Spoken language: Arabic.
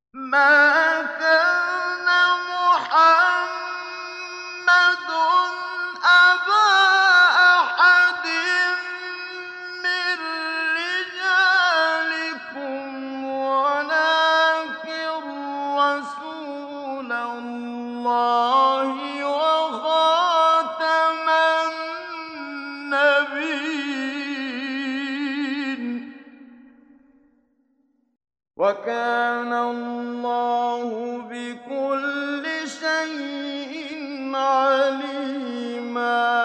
ما كان محمد أبا أحد من رجالكم ولكن رسول الله وخاتم النبيين وكان الله بكل شيء عليما